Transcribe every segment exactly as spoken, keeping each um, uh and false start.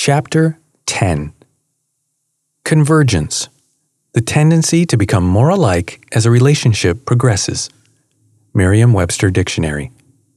Chapter ten. Convergence. The tendency to become more alike as a relationship progresses. Merriam-Webster Dictionary.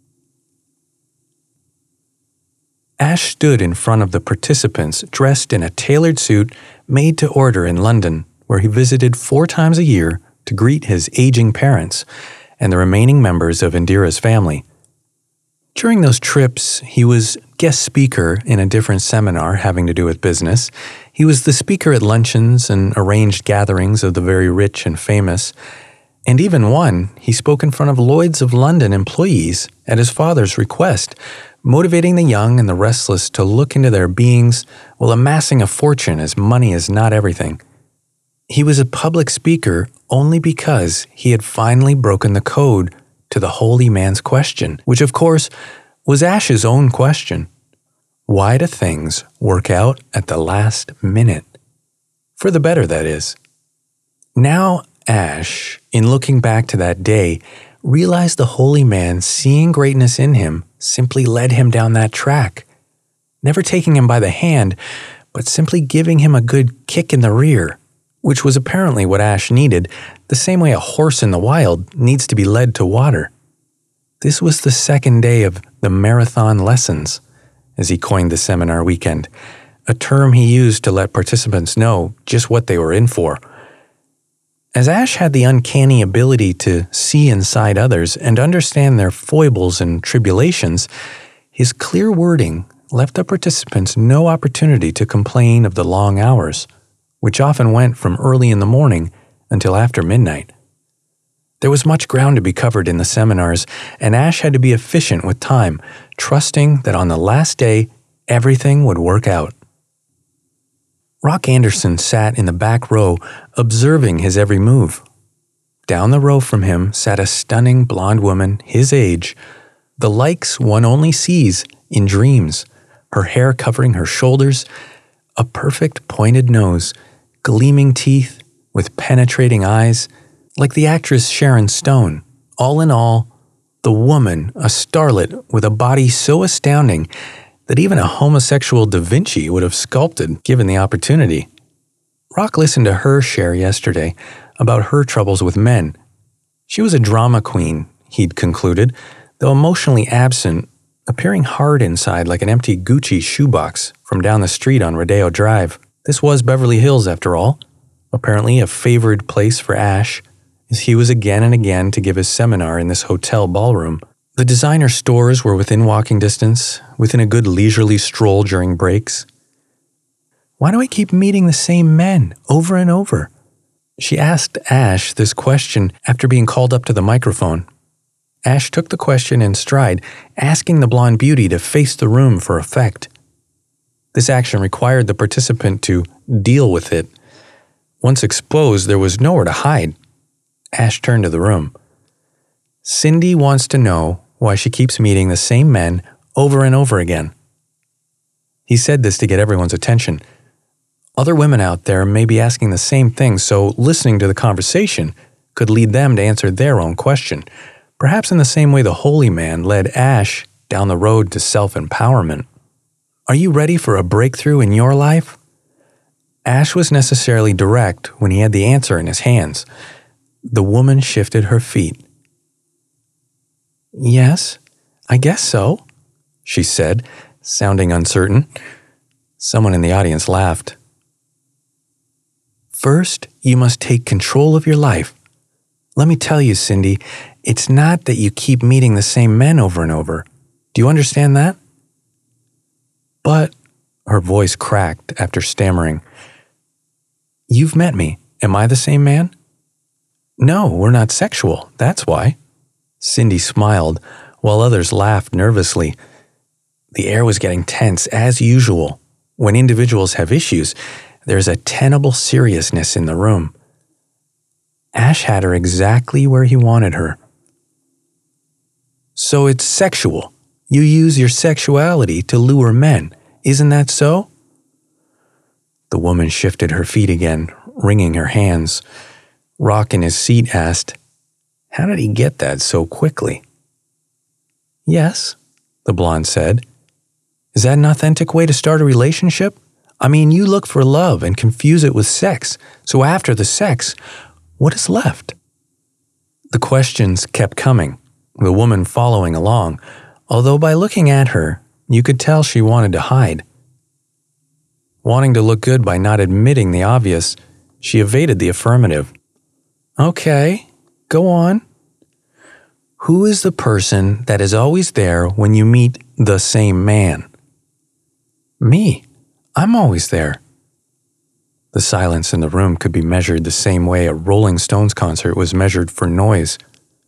Ash stood in front of the participants dressed in a tailored suit made to order in London, where he visited four times a year to greet his aging parents and the remaining members of Indira's family. During those trips, he was guest speaker in a different seminar having to do with business. He was the speaker at luncheons and arranged gatherings of the very rich and famous. And even one, he spoke in front of Lloyd's of London employees at his father's request, motivating the young and the restless to look into their beings while amassing a fortune, as money is not everything. He was a public speaker only because he had finally broken the code to the holy man's question, which of course was Ash's own question. Why do things work out at the last minute? For the better, that is. Now Ash, in looking back to that day, realized the holy man, seeing greatness in him, simply led him down that track, never taking him by the hand, but simply giving him a good kick in the rear, which was apparently what Ash needed, the same way a horse in the wild needs to be led to water. This was the second day of the marathon lessons, as he coined the seminar weekend, a term he used to let participants know just what they were in for. As Ash had the uncanny ability to see inside others and understand their foibles and tribulations, his clear wording left the participants no opportunity to complain of the long hours, which often went from early in the morning until after midnight. There was much ground to be covered in the seminars, and Ash had to be efficient with time, trusting that on the last day, everything would work out. Rock Anderson sat in the back row, observing his every move. Down the row from him sat a stunning blonde woman his age, the likes one only sees in dreams, her hair covering her shoulders, a perfect pointed nose, gleaming teeth with penetrating eyes, like the actress Sharon Stone. All in all, the woman, a starlet with a body so astounding that even a homosexual Da Vinci would have sculpted given the opportunity. Rock listened to her share yesterday about her troubles with men. She was a drama queen, he'd concluded, though emotionally absent, appearing hard inside like an empty Gucci shoebox from down the street on Rodeo Drive. This was Beverly Hills, after all, apparently a favored place for Ash, as he was again and again to give his seminar in this hotel ballroom. The designer stores were within walking distance, within a good leisurely stroll during breaks. Why do I keep meeting the same men over and over? She asked Ash this question after being called up to the microphone. Ash took the question in stride, asking the blonde beauty to face the room for effect. This action required the participant to deal with it. Once exposed, there was nowhere to hide. Ash turned to the room. Cindy wants to know why she keeps meeting the same men over and over again. He said this to get everyone's attention. Other women out there may be asking the same thing, so listening to the conversation could lead them to answer their own question, perhaps in the same way the holy man led Ash down the road to self-empowerment. Are you ready for a breakthrough in your life? Ash was necessarily direct when he had the answer in his hands. The woman shifted her feet. Yes, I guess so, she said, sounding uncertain. Someone in the audience laughed. First, you must take control of your life. Let me tell you, Cindy, it's not that you keep meeting the same men over and over. Do you understand that? But, her voice cracked after stammering. You've met me. Am I the same man? No, we're not sexual, that's why. Cindy smiled, while others laughed nervously. The air was getting tense, as usual. When individuals have issues, there's a tenable seriousness in the room. Ash had her exactly where he wanted her. So it's sexual. You use your sexuality to lure men, isn't that so? The woman shifted her feet again, wringing her hands. Rock in his seat asked, How did he get that so quickly? Yes, the blonde said. Is that an authentic way to start a relationship? I mean, you look for love and confuse it with sex. So after the sex, what is left? The questions kept coming, the woman following along, although by looking at her, you could tell she wanted to hide. Wanting to look good by not admitting the obvious, she evaded the affirmative. Okay, go on. Who is the person that is always there when you meet the same man? Me. I'm always there. The silence in the room could be measured the same way a Rolling Stones concert was measured for noise.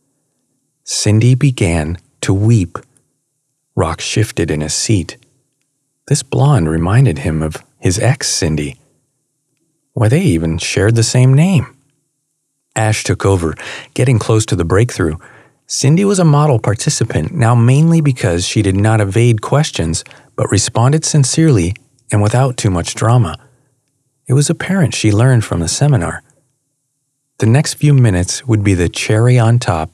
Cindy began to weep. Rock shifted in his seat. This blonde reminded him of his ex, Cindy. Why, they even shared the same name. Ash took over, getting close to the breakthrough. Cindy was a model participant, now mainly because she did not evade questions, but responded sincerely and without too much drama. It was apparent she learned from the seminar. The next few minutes would be the cherry on top.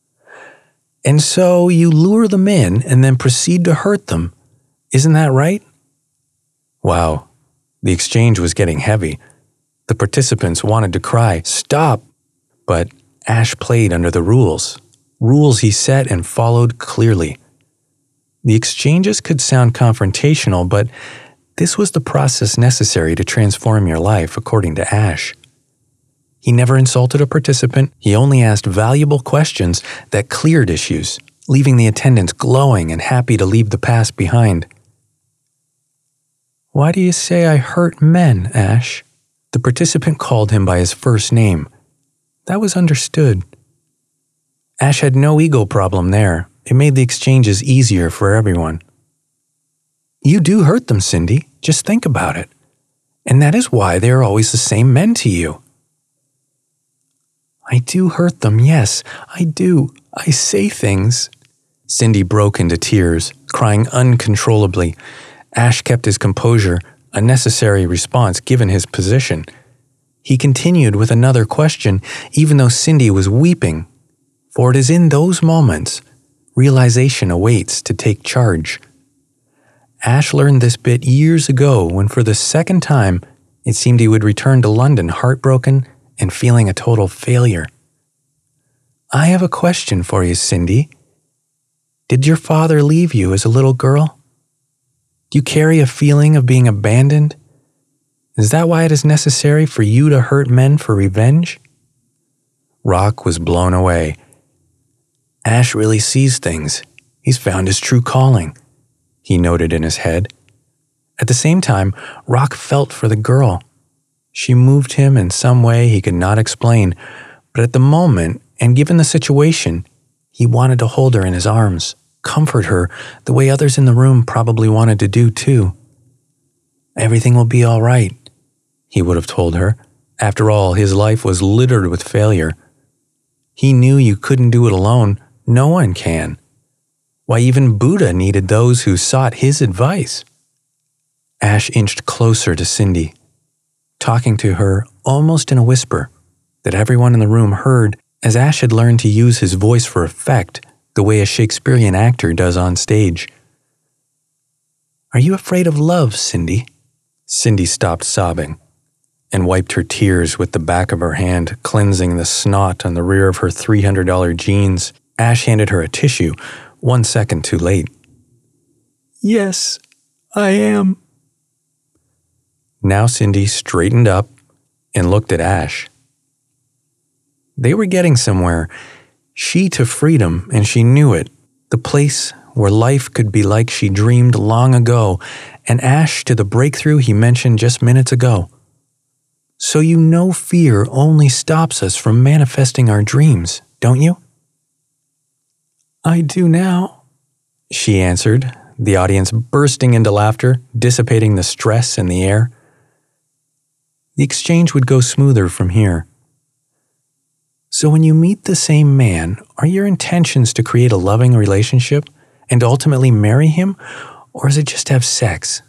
And so you lure them in and then proceed to hurt them. Isn't that right? Wow, the exchange was getting heavy. The participants wanted to cry, "Stop!" But Ash played under the rules. Rules he set and followed clearly. The exchanges could sound confrontational, but this was the process necessary to transform your life, according to Ash. He never insulted a participant. He only asked valuable questions that cleared issues, leaving the attendants glowing and happy to leave the past behind. Why do you say I hurt men, Ash? The participant called him by his first name. That was understood. Ash had no ego problem there. It made the exchanges easier for everyone. You do hurt them, Cindy. Just think about it. And that is why they are always the same men to you. I do hurt them, yes, I do. I say things. Cindy broke into tears, crying uncontrollably. Ash kept his composure, a necessary response given his position. He continued with another question, even though Cindy was weeping. For it is in those moments realization awaits to take charge. Ash learned this bit years ago when for the second time it seemed he would return to London heartbroken and feeling a total failure. I have a question for you, Cindy. Did your father leave you as a little girl? Do you carry a feeling of being abandoned? Is that why it is necessary for you to hurt men for revenge? Rock was blown away. Ash really sees things. He's found his true calling, he noted in his head. At the same time, Rock felt for the girl. She moved him in some way he could not explain, but at the moment, and given the situation, he wanted to hold her in his arms, comfort her the way others in the room probably wanted to do too. Everything will be all right, he would have told her. After all, his life was littered with failure. He knew you couldn't do it alone. No one can. Why, even Buddha needed those who sought his advice. Ash inched closer to Cindy, talking to her almost in a whisper that everyone in the room heard, as Ash had learned to use his voice for effect the way a Shakespearean actor does on stage. Are you afraid of love, Cindy? Cindy stopped sobbing and wiped her tears with the back of her hand, cleansing the snot on the rear of her three hundred dollars jeans. Ash handed her a tissue, one second too late. Yes, I am. Now Cindy straightened up and looked at Ash. They were getting somewhere. She to freedom, and she knew it. The place where life could be like she dreamed long ago, and Ash to the breakthrough he mentioned just minutes ago. So you know fear only stops us from manifesting our dreams, don't you? I do now, she answered, the audience bursting into laughter, dissipating the stress in the air. The exchange would go smoother from here. So when you meet the same man, are your intentions to create a loving relationship and ultimately marry him, or is it just have sex?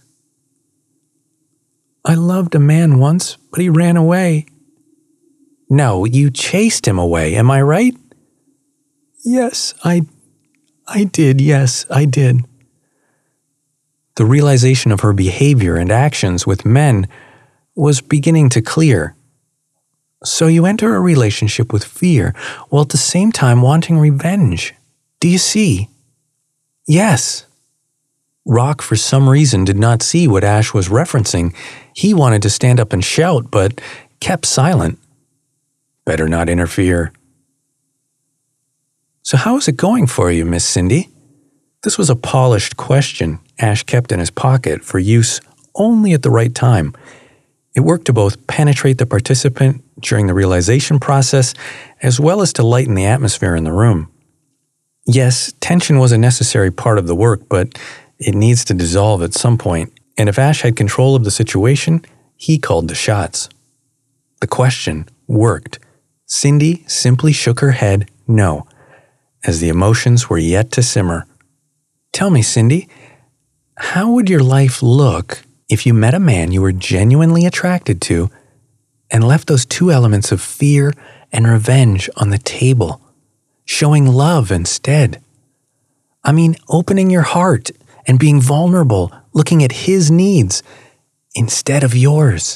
I loved a man once, but he ran away. No, you chased him away, am I right? Yes, I, I did, yes, I did. The realization of her behavior and actions with men was beginning to clear. So you enter a relationship with fear, while at the same time wanting revenge. Do you see? Yes. Rock, for some reason, did not see what Ash was referencing. He wanted to stand up and shout, but kept silent. Better not interfere. So how is it going for you, Miss Cindy? This was a polished question Ash kept in his pocket for use only at the right time. It worked to both penetrate the participant during the realization process, as well as to lighten the atmosphere in the room. Yes, tension was a necessary part of the work, but it needs to dissolve at some point, and if Ash had control of the situation, he called the shots. The question worked. Cindy simply shook her head no, as the emotions were yet to simmer. Tell me, Cindy, how would your life look if you met a man you were genuinely attracted to and left those two elements of fear and revenge on the table, showing love instead? I mean, opening your heart and being vulnerable, looking at his needs instead of yours.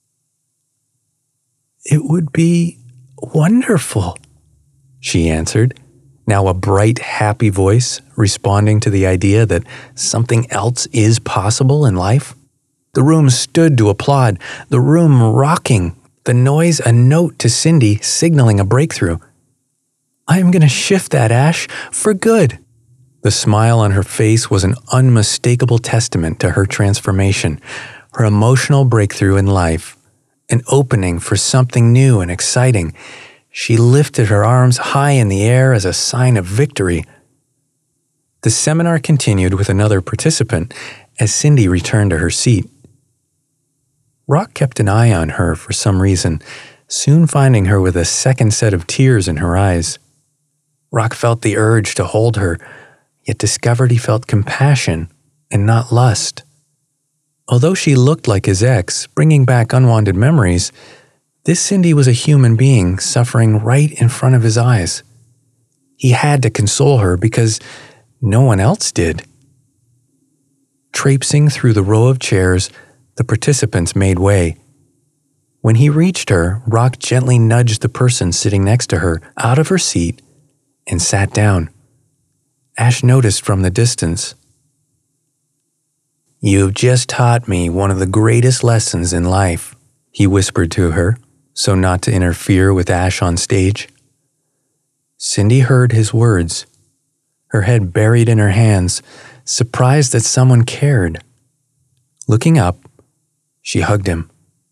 It would be wonderful, she answered, now a bright, happy voice responding to the idea that something else is possible in life. The room stood to applaud, the room rocking, the noise a note to Cindy signaling a breakthrough. I am going to shift that, Ash, for good. The smile on her face was an unmistakable testament to her transformation, her emotional breakthrough in life, an opening for something new and exciting. She lifted her arms high in the air as a sign of victory. The seminar continued with another participant as Cindy returned to her seat. Rock kept an eye on her for some reason, soon finding her with a second set of tears in her eyes. Rock felt the urge to hold her, yet discovered he felt compassion and not lust. Although she looked like his ex, bringing back unwanted memories, this Cindy was a human being suffering right in front of his eyes. He had to console her because no one else did. Traipsing through the row of chairs, the participants made way. When he reached her, Rock gently nudged the person sitting next to her out of her seat and sat down. Ash noticed from the distance. "You have just taught me one of the greatest lessons in life," he whispered to her, so not to interfere with Ash on stage. Cindy heard his words, her head buried in her hands, surprised that someone cared. Looking up, she hugged him.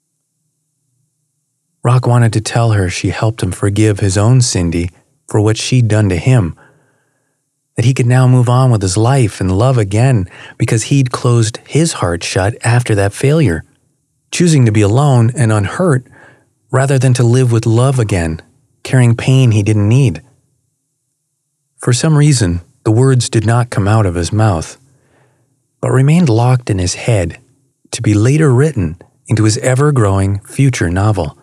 Rock wanted to tell her she helped him forgive his own Cindy for what she'd done to him, that he could now move on with his life and love again because he'd closed his heart shut after that failure, choosing to be alone and unhurt rather than to live with love again, carrying pain he didn't need. For some reason, the words did not come out of his mouth, but remained locked in his head to be later written into his ever-growing future novel.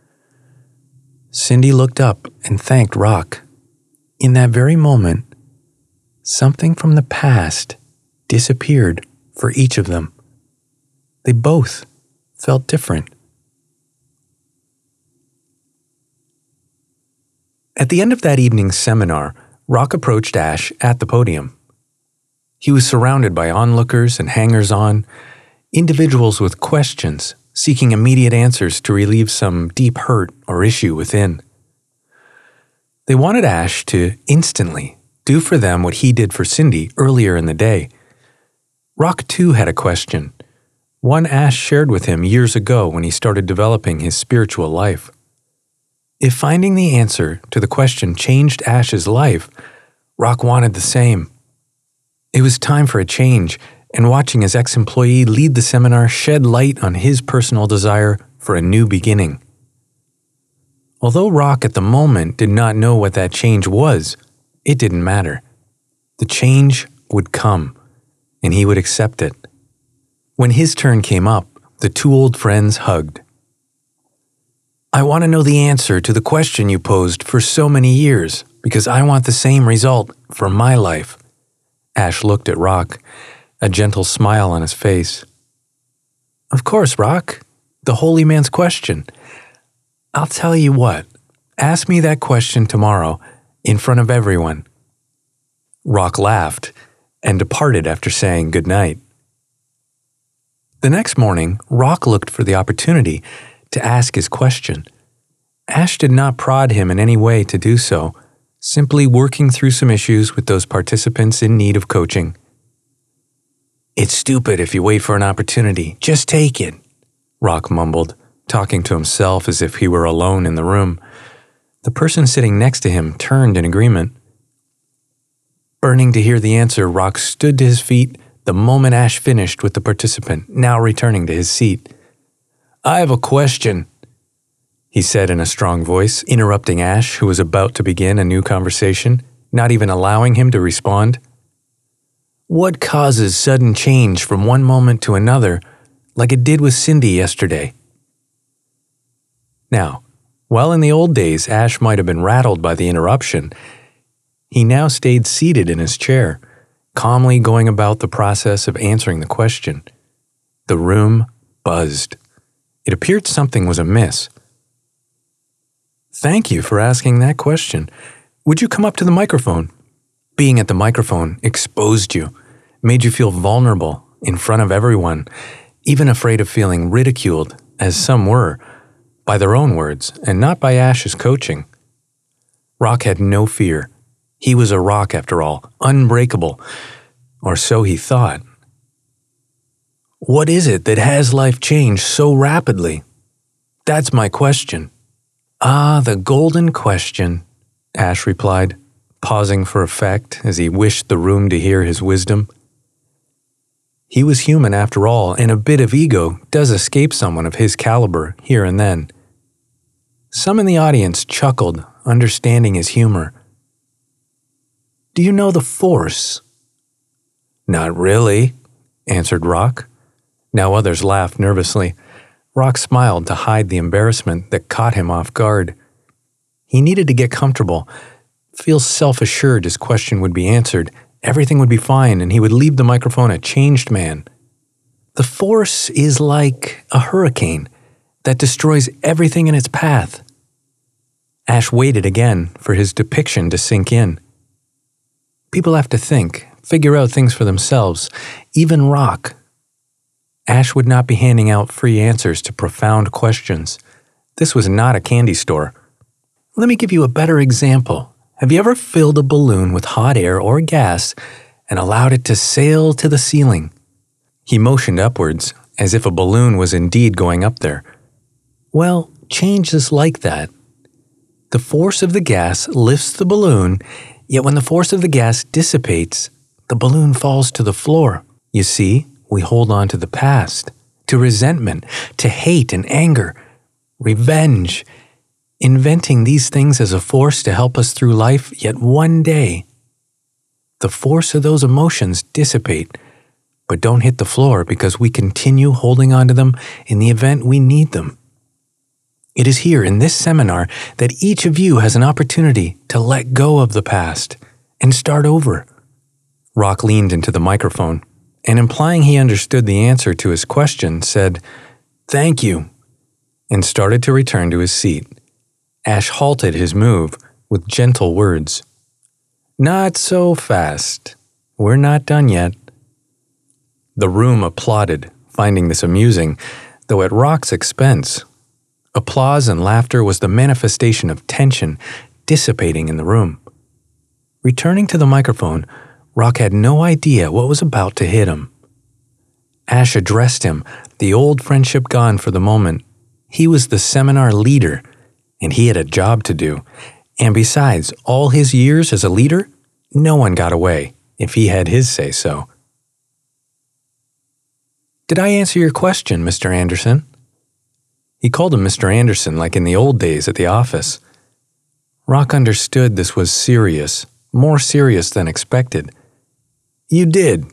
Cindy looked up and thanked Rock. In that very moment, something from the past disappeared for each of them. They both felt different. At the end of that evening's seminar, Rock approached Ash at the podium. He was surrounded by onlookers and hangers-on, individuals with questions, seeking immediate answers to relieve some deep hurt or issue within. They wanted Ash to instantly do for them what he did for Cindy earlier in the day. Rock too had a question, one Ash shared with him years ago when he started developing his spiritual life. If finding the answer to the question changed Ash's life, Rock wanted the same. It was time for a change, and watching his ex-employee lead the seminar shed light on his personal desire for a new beginning. Although Rock at the moment did not know what that change was, it didn't matter. The change would come, and he would accept it. When his turn came up, the two old friends hugged. "I want to know the answer to the question you posed for so many years, because I want the same result for my life." Ash looked at Rock, a gentle smile on his face. Of course, Rock. The holy man's question. I'll tell you what. Ask me that question tomorrow, in front of everyone. Rock laughed and departed after saying good night. The next morning, Rock looked for the opportunity to ask his question. Ash did not prod him in any way to do so, simply working through some issues with those participants in need of coaching. It's stupid if you wait for an opportunity. Just take it, Rock mumbled, talking to himself as if he were alone in the room. The person sitting next to him turned in agreement. Burning to hear the answer, Rock stood to his feet the moment Ash finished with the participant, now returning to his seat. I have a question, he said in a strong voice, interrupting Ash, who was about to begin a new conversation, not even allowing him to respond. What causes sudden change from one moment to another, like it did with Cindy yesterday? Now, while in the old days Ash might have been rattled by the interruption, he now stayed seated in his chair, calmly going about the process of answering the question. The room buzzed. It appeared something was amiss. Thank you for asking that question. Would you come up to the microphone? Being at the microphone exposed you, made you feel vulnerable in front of everyone, even afraid of feeling ridiculed, as some were, by their own words and not by Ash's coaching. Rock had no fear. He was a rock after all, unbreakable, or so he thought. What is it that has life change so rapidly? That's my question. Ah, the golden question, Ash replied, pausing for effect as he wished the room to hear his wisdom. He was human after all, and a bit of ego does escape someone of his caliber here and then. Some in the audience chuckled, understanding his humor. Do you know the Force? Not really, answered Rock. Now others laughed nervously. Rock smiled to hide the embarrassment that caught him off guard. He needed to get comfortable, feel self-assured his question would be answered, everything would be fine, and he would leave the microphone a changed man. The Force is like a hurricane that destroys everything in its path. Ash waited again for his depiction to sink in. People have to think, figure out things for themselves, even Rock. Ash would not be handing out free answers to profound questions. This was not a candy store. Let me give you a better example. Have you ever filled a balloon with hot air or gas and allowed it to sail to the ceiling? He motioned upwards, as if a balloon was indeed going up there. Well, change is like that. The force of the gas lifts the balloon, yet when the force of the gas dissipates, the balloon falls to the floor. You see, we hold on to the past, to resentment, to hate and anger, revenge, inventing these things as a force to help us through life, yet one day, the force of those emotions dissipate, but don't hit the floor because we continue holding on to them in the event we need them. It is here in this seminar that each of you has an opportunity to let go of the past and start over. Rock leaned into the microphone, and implying he understood the answer to his question, said, "Thank you," and started to return to his seat. Ash halted his move with gentle words. "Not so fast. We're not done yet." The room applauded, finding this amusing, though at Rock's expense. Applause and laughter was the manifestation of tension dissipating in the room. Returning to the microphone, Rock had no idea what was about to hit him. Ash addressed him, the old friendship gone for the moment. He was the seminar leader, and he had a job to do. And besides, all his years as a leader, no one got away if he had his say-so. "Did I answer your question, Mister Anderson?" He called him Mister Anderson like in the old days at the office. Rock understood this was serious, more serious than expected. "You did.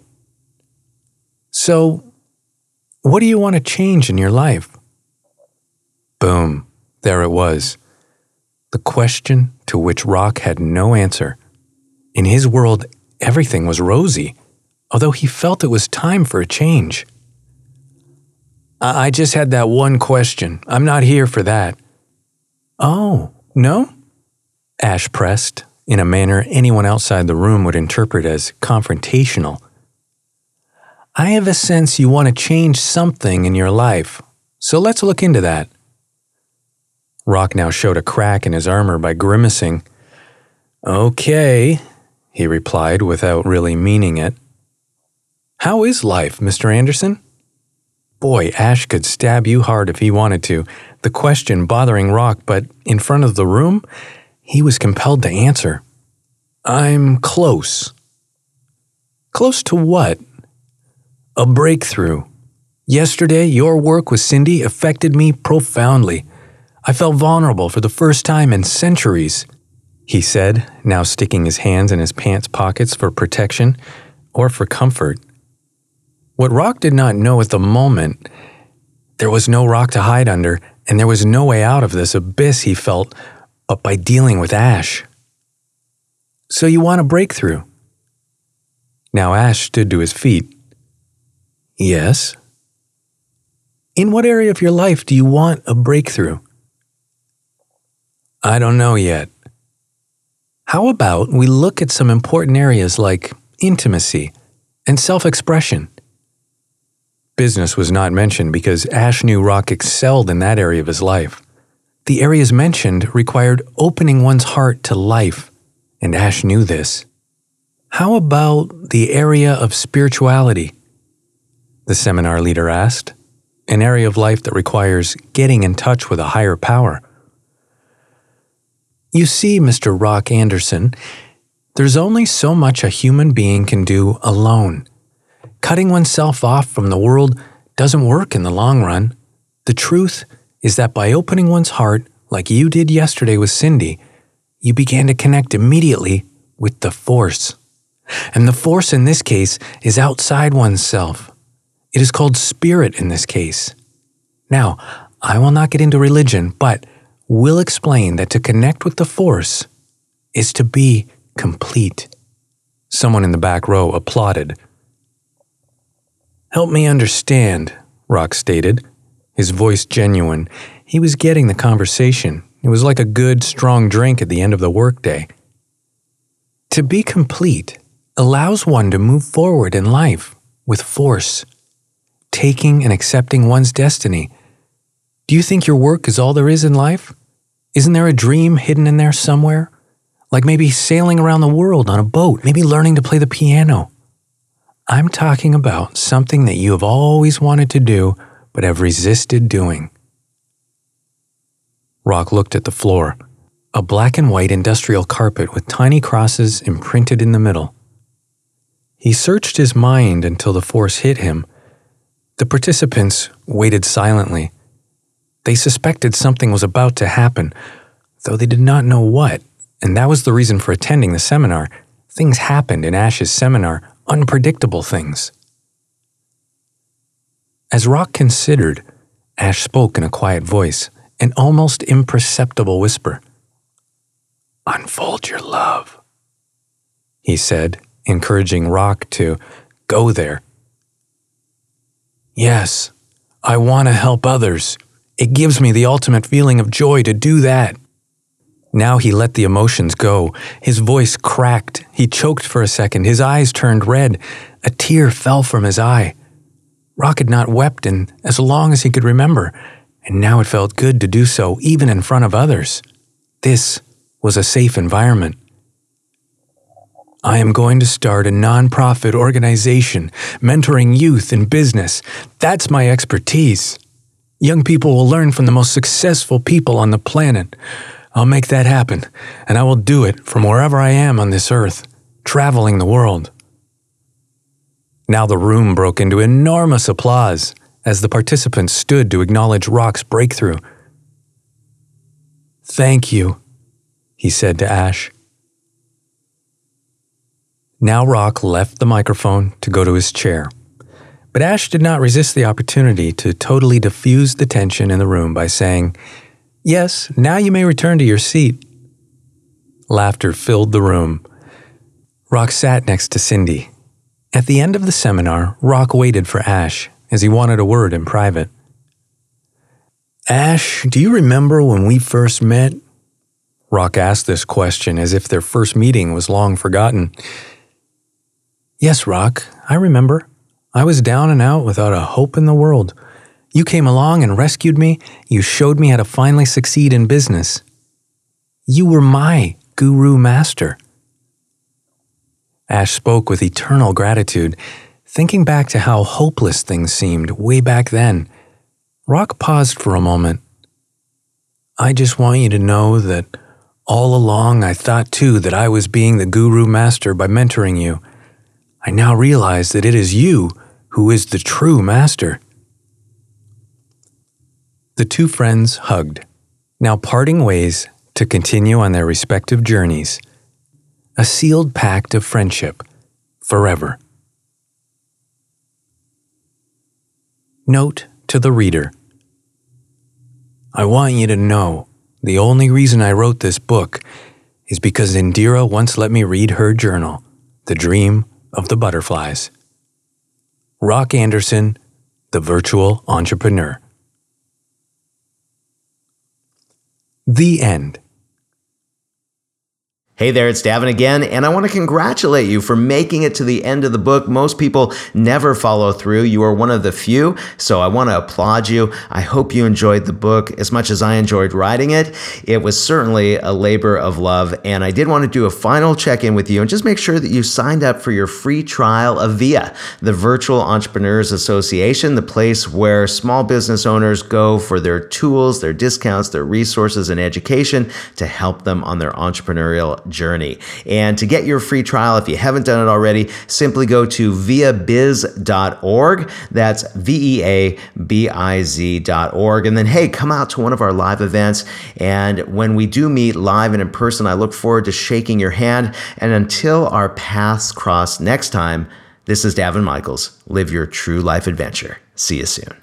So, what do you want to change in your life?" Boom, there it was. The question to which Rock had no answer. In his world, everything was rosy. although he felt it was time for a change. I, I just had that one question. I'm not here for that. Oh, no? Ash pressed, in a manner anyone outside the room would interpret as confrontational. I have a sense you want to change something in your life, so let's look into that. Rock now showed a crack in his armor by grimacing. Okay, he replied without really meaning it. How is life, Mister Anderson? Boy, Ash could stab you hard if he wanted to, the question bothering Rock, but in front of the room, he was compelled to answer. I'm close. Close to what? A breakthrough. Yesterday, your work with Cindy affected me profoundly. I felt vulnerable for the first time in centuries, he said, now sticking his hands in his pants pockets for protection or for comfort. What Rock did not know at the moment, there was no rock to hide under, and there was no way out of this abyss he felt but by dealing with Ash. So you want a breakthrough? Now Ash stood to his feet. Yes. In what area of your life do you want a breakthrough? I don't know yet. How about we look at some important areas like intimacy and self-expression? Business was not mentioned because Ash knew Rock excelled in that area of his life. The areas mentioned required opening one's heart to life, and Ash knew this. How about the area of spirituality? The seminar leader asked, an area of life that requires getting in touch with a higher power. You see, Mister Rock Anderson, there's only so much a human being can do alone. Cutting oneself off from the world doesn't work in the long run. The truth is that by opening one's heart, like you did yesterday with Cindy, you began to connect immediately with the force. And the force in this case is outside oneself. It is called spirit in this case. Now, I will not get into religion, but will explain that to connect with the force is to be complete. Someone in the back row applauded. Help me understand, Rock stated, his voice genuine. He was getting the conversation. It was like a good, strong drink at the end of the workday. To be complete allows one to move forward in life with force, taking and accepting one's destiny. Do you think your work is all there is in life? Isn't there a dream hidden in there somewhere? Like maybe sailing around the world on a boat, maybe learning to play the piano. I'm talking about something that you have always wanted to do, but have resisted doing. Rock looked at the floor, a black and white industrial carpet with tiny crosses imprinted in the middle. He searched his mind until the force hit him. The participants waited silently. They suspected something was about to happen, though they did not know what, and that was the reason for attending the seminar. Things happened in Ash's seminar, unpredictable things. As Rock considered, Ash spoke in a quiet voice, an almost imperceptible whisper. Unfold your love, he said, encouraging Rock to go there. Yes, I want to help others. It gives me the ultimate feeling of joy to do that. Now he let the emotions go. His voice cracked. He choked for a second. His eyes turned red. A tear fell from his eye. Rock had not wept in as long as he could remember, and now it felt good to do so, even in front of others. This was a safe environment. I am going to start a nonprofit organization, mentoring youth in business. That's my expertise. Young people will learn from the most successful people on the planet. I'll make that happen, and I will do it from wherever I am on this earth, traveling the world. Now the room broke into enormous applause as the participants stood to acknowledge Rock's breakthrough. Thank you, he said to Ash. Now Rock left the microphone to go to his chair, but Ash did not resist the opportunity to totally diffuse the tension in the room by saying, Yes, now you may return to your seat. Laughter filled the room. Rock sat next to Cindy. At the end of the seminar, Rock waited for Ash, as he wanted a word in private. "Ash, do you remember when we first met?" Rock asked this question as if their first meeting was long forgotten. "Yes, Rock, I remember. I was down and out without a hope in the world. You came along and rescued me. You showed me how to finally succeed in business. You were my guru master." Ash spoke with eternal gratitude, thinking back to how hopeless things seemed way back then. Rock paused for a moment. "I just want you to know that all along I thought too that I was being the guru master by mentoring you. I now realize that it is you who is the true master." The two friends hugged, now parting ways to continue on their respective journeys. A sealed pact of friendship forever. Note to the reader. I want you to know the only reason I wrote this book is because Indira once let me read her journal, The Dream of the Butterflies. Rock Anderson, the Virtual Entrepreneur. The end. Hey there, it's Davin again, and I want to congratulate you for making it to the end of the book. Most people never follow through. You are one of the few, so I want to applaud you. I hope you enjoyed the book as much as I enjoyed writing it. It was certainly a labor of love, and I did want to do a final check-in with you and just make sure that you signed up for your free trial of VIA, the Virtual Entrepreneurs Association, the place where small business owners go for their tools, their discounts, their resources, and education to help them on their entrepreneurial journey. And to get your free trial, if you haven't done it already, simply go to via biz dot org. That's V E A B I Z dot org. And then, hey, come out to one of our live events. And when we do meet live and in person, I look forward to shaking your hand. And until our paths cross next time, this is Davin Michaels. Live your true life adventure. See you soon.